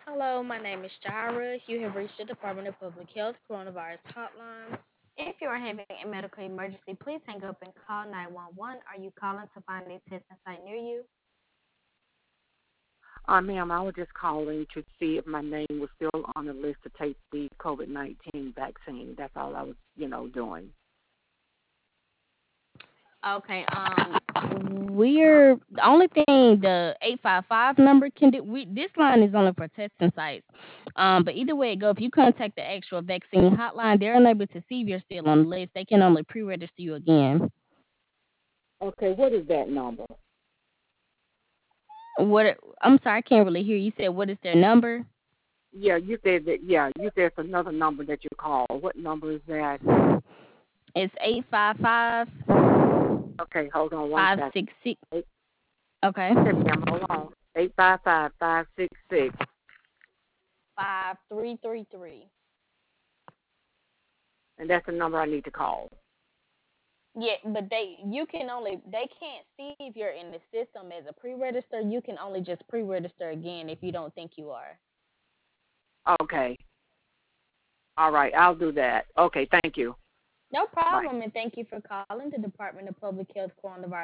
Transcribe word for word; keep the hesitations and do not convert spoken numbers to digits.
Hello, my name is Jira. You have reached the Department of Public Health Coronavirus Hotline. If you are having a medical emergency, please hang up and call nine one one. Are you calling to find a testing site near you? Uh, ma'am, I was just calling to see if my name was still on the list to take the COVID nineteen vaccine. That's all I was, you know, doing. Okay, um, we're the only thing the eight five five number can do. We this line is only for testing sites. Um, but either way it go, if you contact the actual vaccine hotline, they're unable to see if you're still on the list. They can only pre-register you again. Okay, what is that number? What? I'm sorry, I can't really hear you. You said what is their number? Yeah, you said that. Yeah, you said it's another number that you call. What number is that? It's eight five five Okay, hold on one five second. six six. Eight, Okay. okay, ma'am, hold on. Eight five five five six six, Five three three three. and that's the number I need to call. Yeah, but they you can only they can't see if you're in the system as a pre-register. You can only just pre-register again if you don't think you are. Okay, all right, I'll do that. Okay, thank you. No Bye. problem, and thank you for calling the Department of Public Health Coronavirus